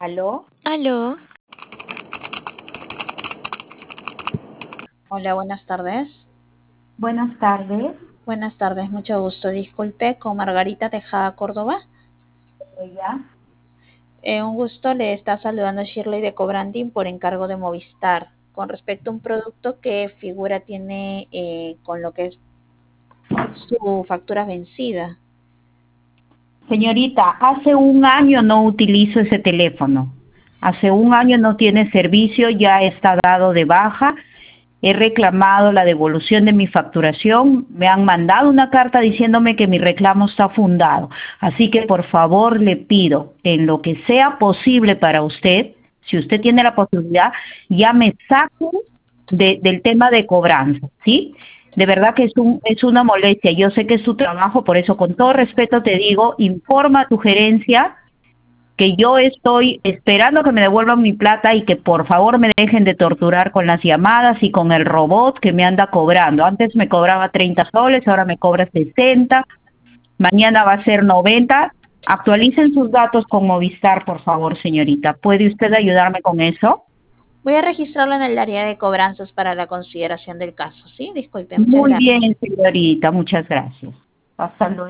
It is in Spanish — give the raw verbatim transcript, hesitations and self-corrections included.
¿Aló? Aló, Hola, buenas tardes. Buenas tardes. Buenas tardes, mucho gusto. Disculpe, con Margarita Tejada Córdoba. Ella. Eh, un gusto, le está saludando Shirley de Cobranding por encargo de Movistar. Con respecto a un producto que figura tiene eh, con lo que es su factura vencida. Señorita, hace un año no utilizo ese teléfono. Hace un año no tiene servicio, ya está dado de baja. He reclamado la devolución de mi facturación. Me han mandado una carta diciéndome que mi reclamo está fundado. Así que por favor le pido, en lo que sea posible para usted, si usted tiene la posibilidad, ya me saque de- del tema de cobranza, ¿sí? De verdad que es, un, es una molestia. Yo sé que es tu trabajo, por eso con todo respeto te digo, informa a tu gerencia que yo estoy esperando que me devuelvan mi plata y que por favor me dejen de torturar con las llamadas y con el robot que me anda cobrando. Antes me cobraba treinta soles, ahora me cobra sesenta, mañana va a ser noventa. Actualicen sus datos con Movistar, por favor, señorita. ¿Puede usted ayudarme con eso? Voy a registrarlo en el área de cobranzas para la consideración del caso, ¿sí? Disculpe, muchas Muy gracias. bien, señorita, muchas gracias. Hasta luego.